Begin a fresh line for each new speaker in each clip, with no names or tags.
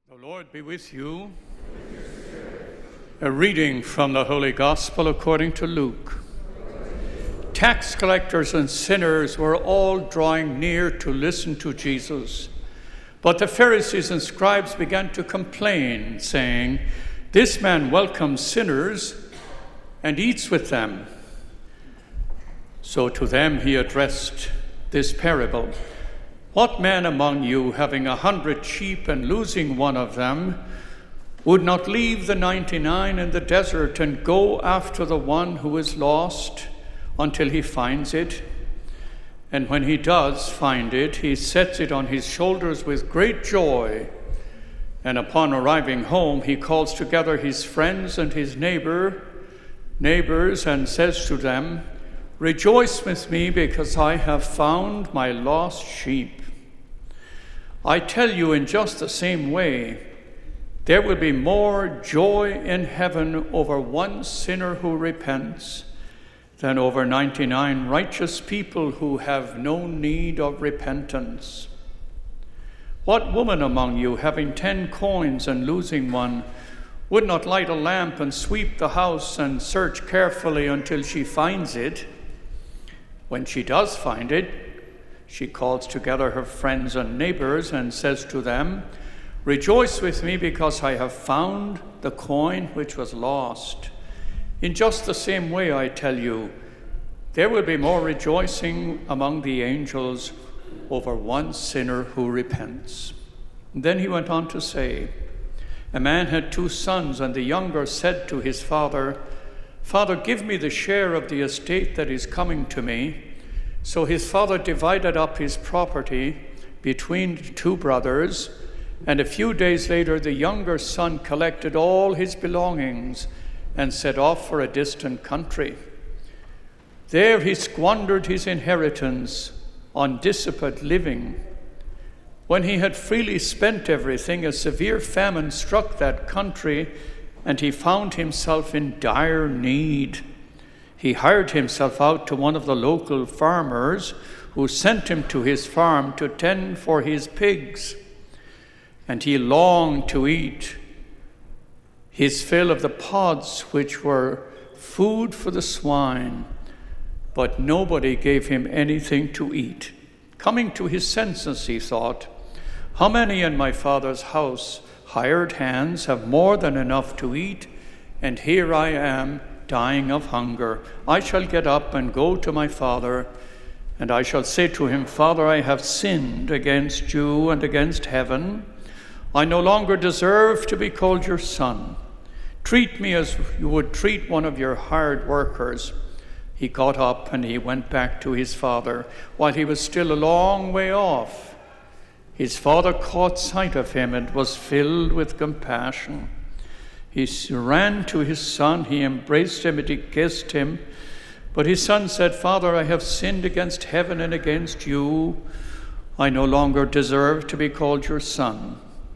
The Lord be with you. A reading from the Holy Gospel according to Luke. Tax collectors and sinners were all drawing near to listen to Jesus. But the Pharisees and scribes began to complain, saying, "This man welcomes sinners and eats with them." So to them he addressed this parable. "What man among you, having 100 sheep and losing one of them, would not leave the 99 in the desert and go after the one who is lost until he finds it? And when he does find it, he sets it on his shoulders with great joy. And upon arriving home, he calls together his friends and his neighbors and says to them, 'Rejoice with me, because I have found my lost sheep.' I tell you, in just the same way, there will be more joy in heaven over one sinner who repents than over 99 righteous people who have no need of repentance. What woman among you, having 10 coins and losing one, would not light a lamp and sweep the house and search carefully until she finds it? When she does find it, she calls together her friends and neighbors and says to them, 'Rejoice with me, because I have found the coin which was lost.' In just the same way, I tell you, there will be more rejoicing among the angels over one sinner who repents." And then he went on to say, "A man had 2 sons, and the younger said to his father, 'Father, give me the share of the estate that is coming to me.' So his father divided up his property between 2 brothers, and a few days later the younger son collected all his belongings and set off for a distant country. There he squandered his inheritance on dissipate living. When he had freely spent everything, a severe famine struck that country, and he found himself in dire need. He hired himself out to one of the local farmers, who sent him to his farm to tend for his pigs. And he longed to eat his fill of the pods which were food for the swine, but nobody gave him anything to eat. Coming to his senses, he thought, 'How many in my father's house, hired hands, have more than enough to eat, and here I am dying of hunger. I shall get up and go to my father, and I shall say to him, Father, I have sinned against you and against heaven. I no longer deserve to be called your son. Treat me as you would treat one of your hired workers.' He got up and he went back to his father. While he was still a long way off, his father caught sight of him and was filled with compassion. He ran to his son, he embraced him and he kissed him. But his son said, 'Father, I have sinned against heaven and against you. I no longer deserve to be called your son.'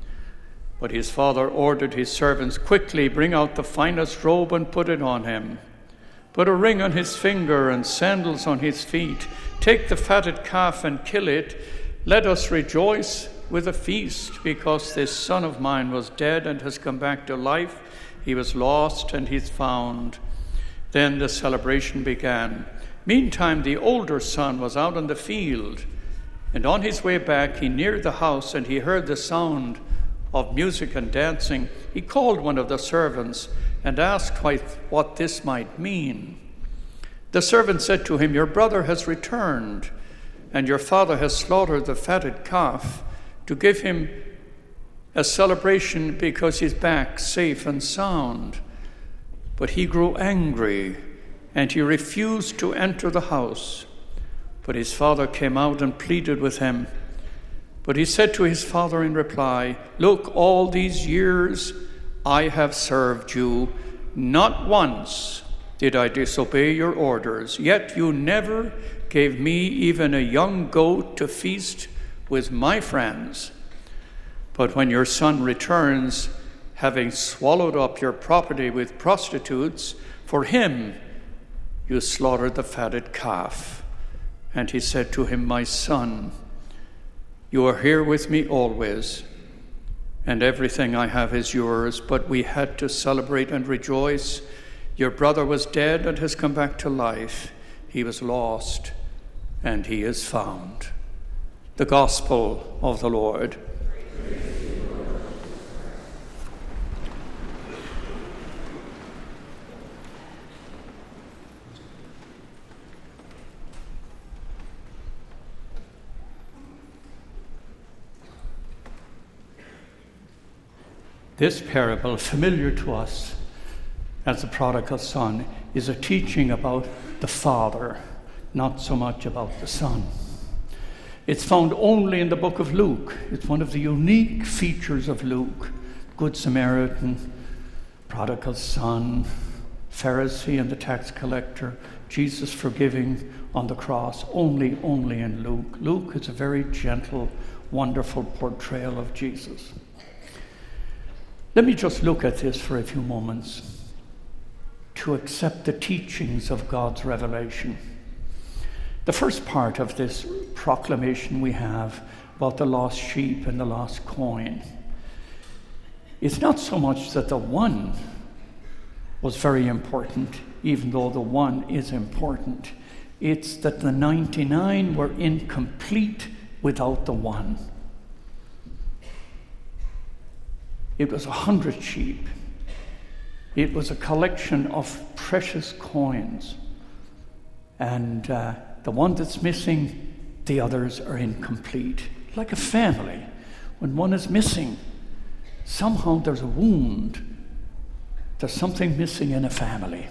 But his father ordered his servants, 'Quickly bring out the finest robe and put it on him. Put a ring on his finger and sandals on his feet. Take the fatted calf and kill it. Let us rejoice with a feast, because this son of mine was dead and has come back to life. He was lost and he's found.' Then the celebration began. Meantime, the older son was out in the field, and on his way back he neared the house, and he heard the sound of music and dancing. He called one of the servants and asked what this might mean. The servant said to him, 'Your brother has returned, and your father has slaughtered the fatted calf to give him a celebration, because he's back safe and sound.' But he grew angry, and he refused to enter the house. But his father came out and pleaded with him. But he said to his father in reply, 'Look, all these years I have served you. Not once did I disobey your orders, yet you never gave me even a young goat to feast with my friends. But when your son returns, having swallowed up your property with prostitutes, for him you slaughtered the fatted calf.' And he said to him, 'My son, you are here with me always, and everything I have is yours. But we had to celebrate and rejoice. Your brother was dead and has come back to life. He was lost, and he is found. The Gospel of the Lord. This parable, familiar to us as the prodigal son, is a teaching about the Father, not so much about the Son. It's found only in the book of Luke. It's one of the unique features of Luke. Good Samaritan, prodigal son, Pharisee and the tax collector, Jesus forgiving on the cross, only in Luke. Luke is a very gentle, wonderful portrayal of Jesus. Let me just look at this for a few moments to accept the teachings of God's revelation. The first part of this proclamation we have about the lost sheep and the lost coin is not so much that the one was very important, even though the one is important. It's that the 99 were incomplete without the one. It was 100 sheep. It was a collection of precious coins. And the one that's missing, the others are incomplete. Like a family. When one is missing, somehow there's a wound. There's something missing in a family.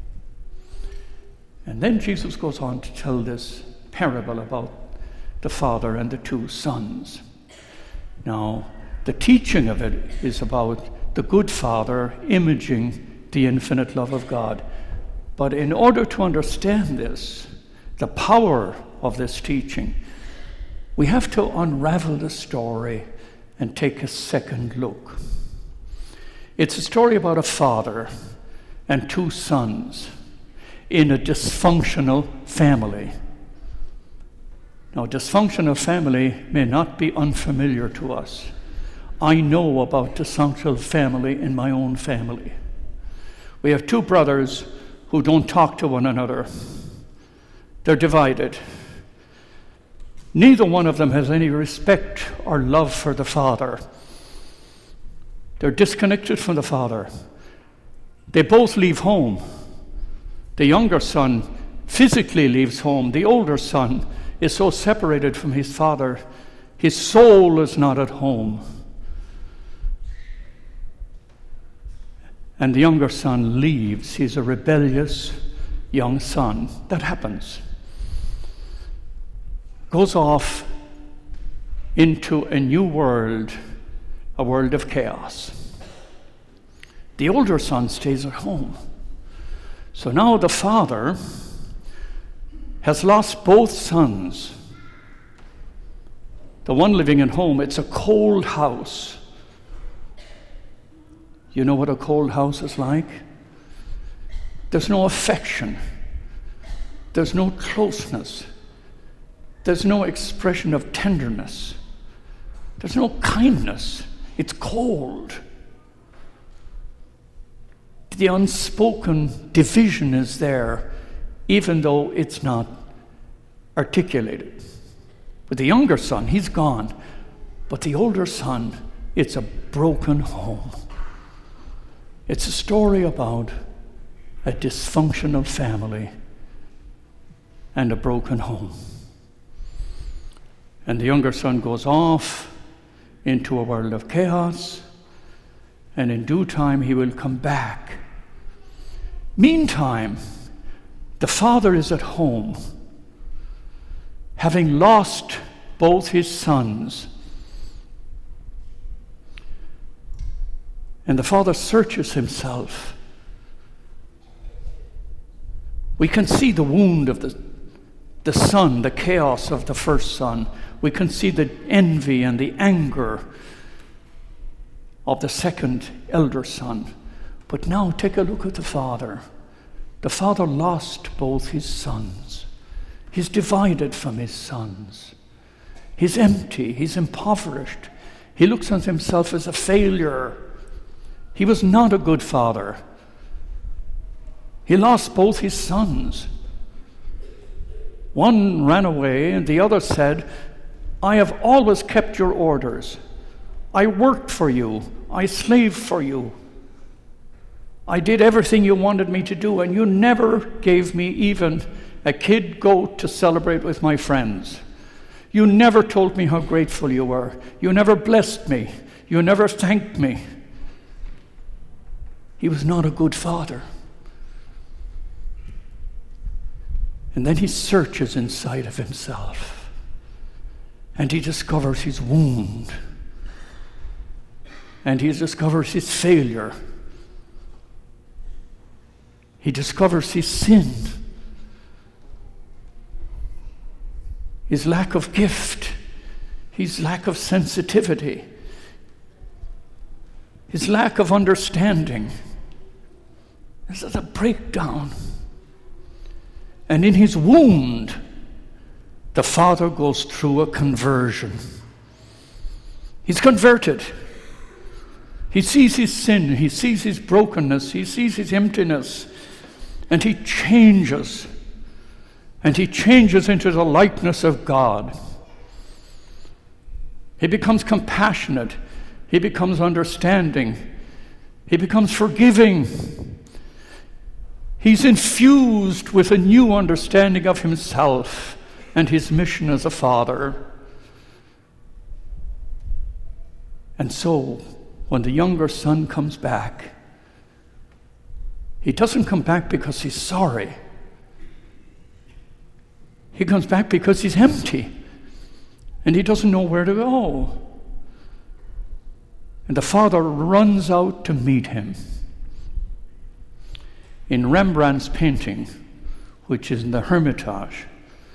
And then Jesus goes on to tell this parable about the father and the two sons. Now, the teaching of it is about the good Father imaging the infinite love of God. But in order to understand this, the power of this teaching, we have to unravel the story and take a second look. It's a story about a father and two sons in a dysfunctional family. Now, dysfunctional family may not be unfamiliar to us. I know about dysfunctional family in my own family. We have two brothers who don't talk to one another. They're divided. Neither one of them has any respect or love for the father. They're disconnected from the father. They both leave home. The younger son physically leaves home. The older son is so separated from his father, his soul is not at home. And the younger son leaves. He's a rebellious young son. That happens. Goes off into a new world, a world of chaos. The older son stays at home. So now the father has lost both sons. The one living at home, it's a cold house. You know what a cold house is like? There's no affection. There's no closeness. There's no expression of tenderness. There's no kindness. It's cold. The unspoken division is there, even though it's not articulated. With the younger son, he's gone. But the older son, it's a broken home. It's a story about a dysfunctional family and a broken home. And the younger son goes off into a world of chaos, and in due time he will come back. Meantime, the father is at home, having lost both his sons. And the father searches himself. We can see the wound of the son, the chaos of the first son. We can see the envy and the anger of the second elder son. But now take a look at the father. The father lost both his sons. He's divided from his sons. He's empty. He's impoverished. He looks on himself as a failure. He was not a good father. He lost both his sons. One ran away, and the other said, I have always kept your orders. I worked for you. I slaved for you. I did everything you wanted me to do, and you never gave me even a kid goat to celebrate with my friends. You never told me how grateful you were. You never blessed me. You never thanked me. He was not a good father. And then he searches inside of himself, and he discovers his wound, and he discovers his failure. He discovers his sin, his lack of gift, his lack of sensitivity, his lack of understanding. This is a breakdown. And in his wound, the father goes through a conversion. He's converted. He sees his sin, he sees his brokenness, he sees his emptiness, and he changes. And he changes into the likeness of God. He becomes compassionate. He becomes understanding. He becomes forgiving. He's infused with a new understanding of himself and his mission as a father. And so, when the younger son comes back, he doesn't come back because he's sorry. He comes back because he's empty and he doesn't know where to go. And the father runs out to meet him. In Rembrandt's painting, which is in the Hermitage,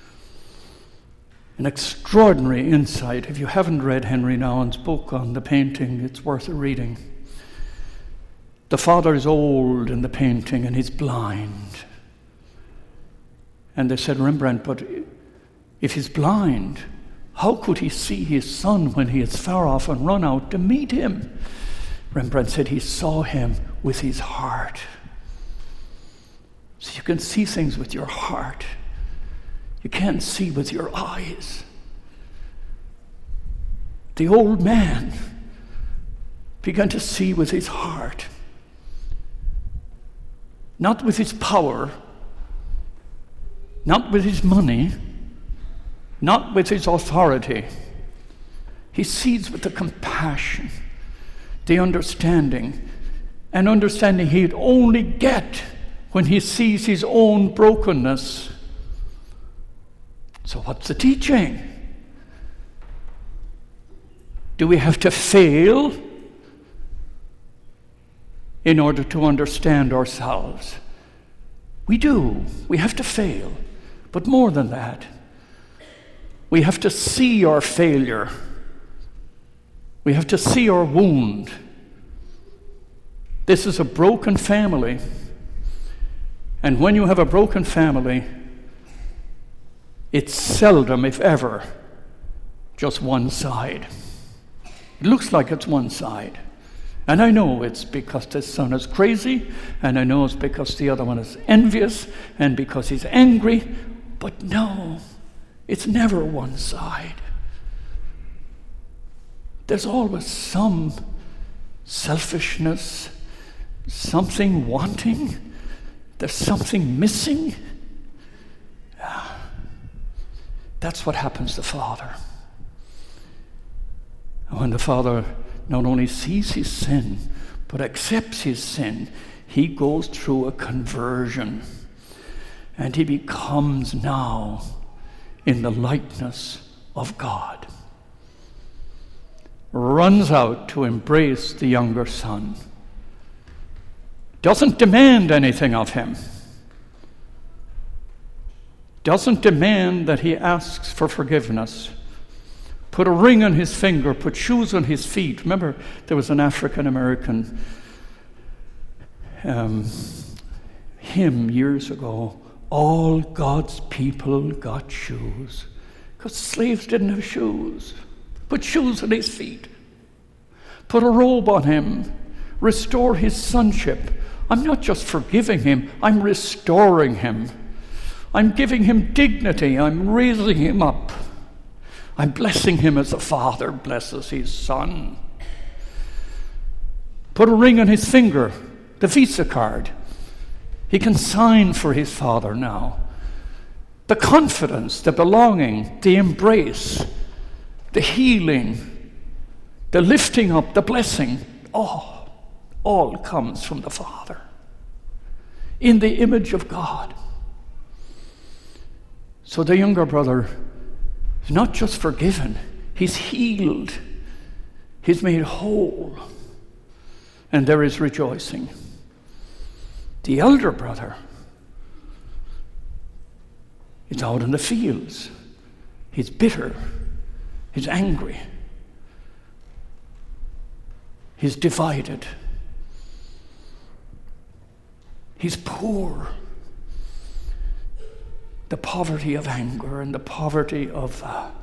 an extraordinary insight. If you haven't read Henry Nouwen's book on the painting, it's worth a reading. The father is old in the painting and he's blind. And they said, Rembrandt, but if he's blind, how could he see his son when he is far off and run out to meet him? Rembrandt said he saw him with his heart. So you can see things with your heart. You can't see with your eyes. The old man began to see with his heart, not with his power, not with his money, not with his authority. He sees with the compassion, the understanding, an understanding he'd only get when he sees his own brokenness. So what's the teaching? Do we have to fail in order to understand ourselves? We do. We have to fail. But more than that, we have to see our failure. We have to see our wound. This is a broken family. And when you have a broken family, it's seldom, if ever, just one side. It looks like it's one side. And I know it's because this son is crazy, and I know it's because the other one is envious, and because he's angry, but no, it's never one side. There's always some selfishness, something wanting. There's something missing. That's what happens to Father. And when the Father not only sees his sin, but accepts his sin, he goes through a conversion. And he becomes now in the likeness of God. Runs out to embrace the younger son. Doesn't demand anything of him. Doesn't demand that he asks for forgiveness. Put a ring on his finger, put shoes on his feet. Remember, there was an African-American hymn years ago. All God's people got shoes. Because slaves didn't have shoes. Put shoes on his feet. Put a robe on him. Restore his sonship. I'm not just forgiving him, I'm restoring him. I'm giving him dignity. I'm raising him up. I'm blessing him as a father blesses his son. Put a ring on his finger, the Visa card. He can sign for his father now. The confidence, the belonging, the embrace, the healing, the lifting up, the blessing, all comes from the Father in the image of God. So the younger brother is not just forgiven, he's healed, he's made whole, and there is rejoicing. The elder brother is out in the fields. He's bitter, he's angry, he's divided, he's poor. The poverty of anger and the poverty of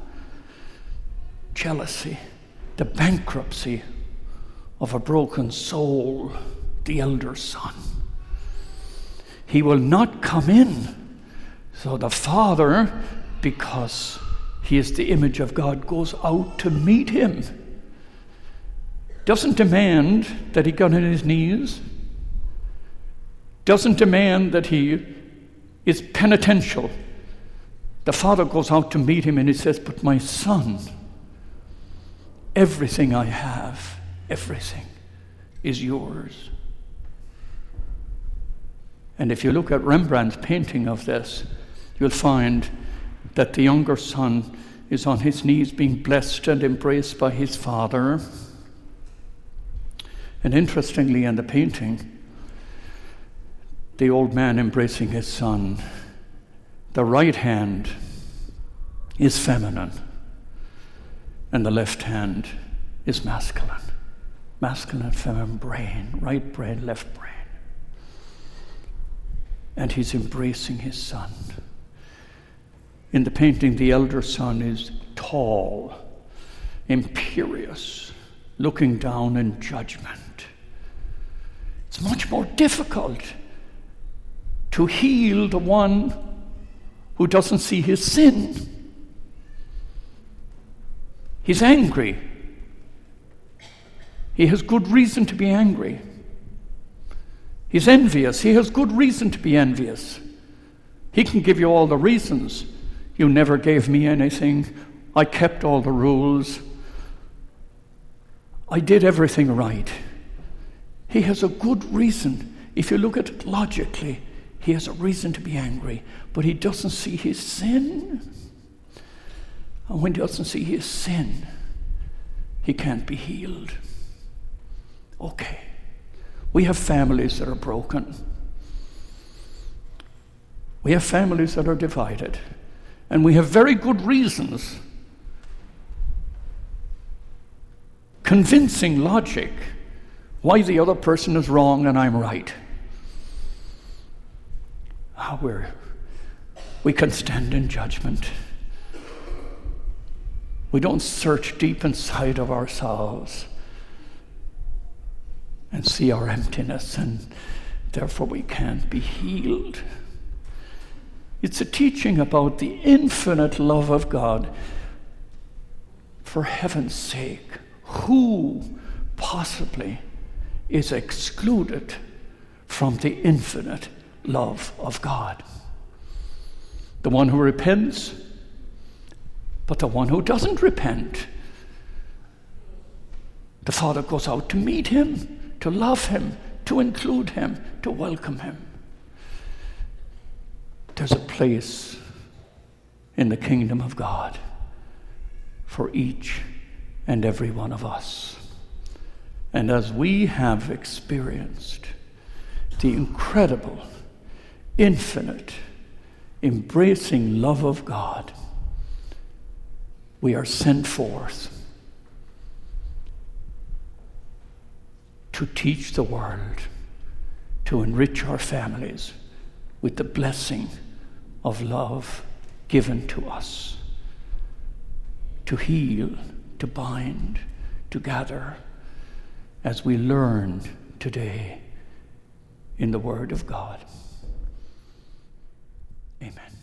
jealousy, the bankruptcy of a broken soul, the elder son. He will not come in. So the father, because he is the image of God, goes out to meet him. Doesn't demand that he get on his knees. Doesn't demand that he is penitential. The father goes out to meet him and he says, but my son, everything I have, everything is yours. And if you look at Rembrandt's painting of this, you'll find that the younger son is on his knees being blessed and embraced by his father. And interestingly, in the painting, the old man embracing his son, the right hand is feminine and the left hand is masculine. Masculine, feminine brain, right brain, left brain. And he's embracing his son. In the painting, the elder son is tall, imperious, looking down in judgment. It's much more difficult to heal the one who doesn't see his sin. He's angry. He has good reason to be angry. He's envious. He has good reason to be envious. He can give you all the reasons. You never gave me anything. I kept all the rules. I did everything right. He has a good reason. If you look at it logically, he has a reason to be angry, but he doesn't see his sin. And when he doesn't see his sin, he can't be healed. Okay. We have families that are broken. We have families that are divided. And we have very good reasons, convincing logic, why the other person is wrong and I'm right. We can stand in judgment. We don't search deep inside of ourselves and see our emptiness, and therefore we can't be healed. It's a teaching about the infinite love of God. For heaven's sake, who possibly is excluded from the infinite love of God? The one who repents, but the one who doesn't repent. The Father goes out to meet him, to love him, to include him, to welcome him. There's a place in the kingdom of God for each and every one of us. And as we have experienced the incredible, infinite, embracing love of God, we are sent forth to teach the world, to enrich our families with the blessing of love given to us, to heal, to bind, to gather, as we learned today in the Word of God. Amen.